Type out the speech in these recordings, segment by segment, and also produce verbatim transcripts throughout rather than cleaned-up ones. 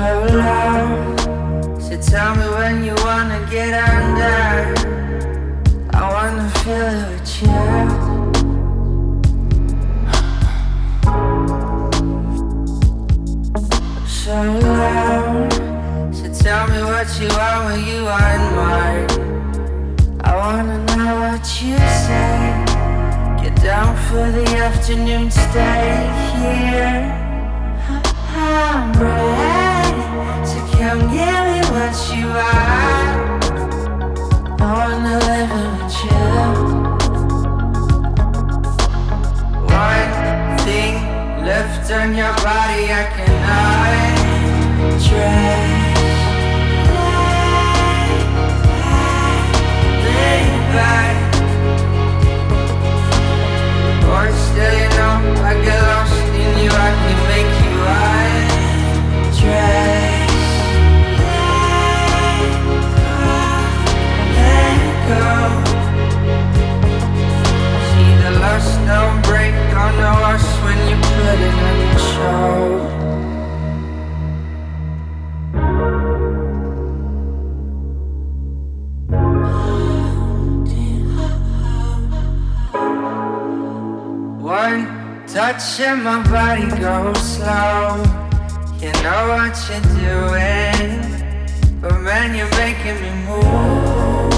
low. So tell me when you wanna get under. I wanna feel it with you. So loud. So tell me what you want when you want mine. I wanna know what you say. Get down for the afternoon, stay here. I'm ready, so come give me what you want. I wanna live it with you. One thing left on your body I cannot trace. Lay back, or still you know I get lost in you. I can make you undress. Let go. See the lust don't break on the us when you put it on your show. One touch and my body goes slow. You know what you're doing, but man, you're making me move.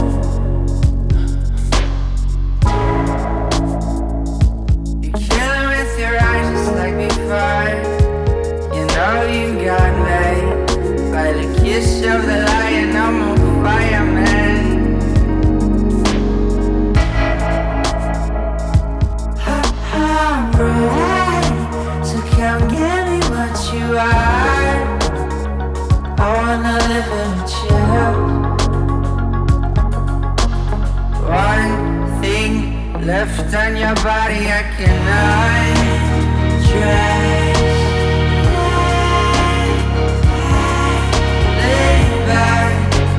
You're killing with your eyes just like before. You know you got me. By the kiss of the lion, I'm on fire, man. I'm ready, so come give me what you are. I wanna live with you. One thing left on your body I cannot trace. Lay back,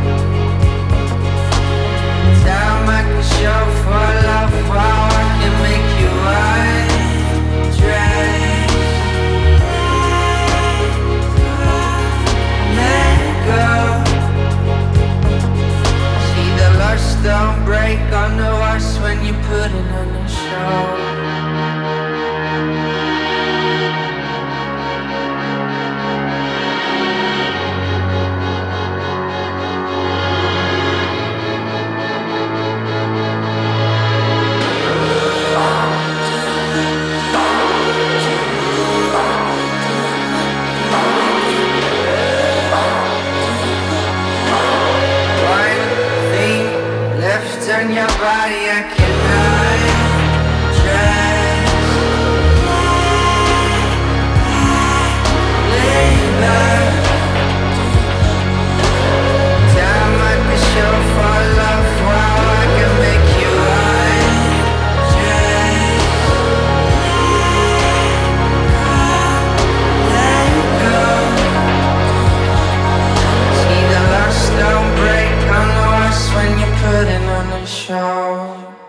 time I can show for love. Wow, I can make you undress. Let go. See the lust don't break on the us when you put it on the show. On your body I cannot trust. Lay back, time I can show for love. Wow, I can make you undress. Let go. See the lust don't break on the us when you put it on the show.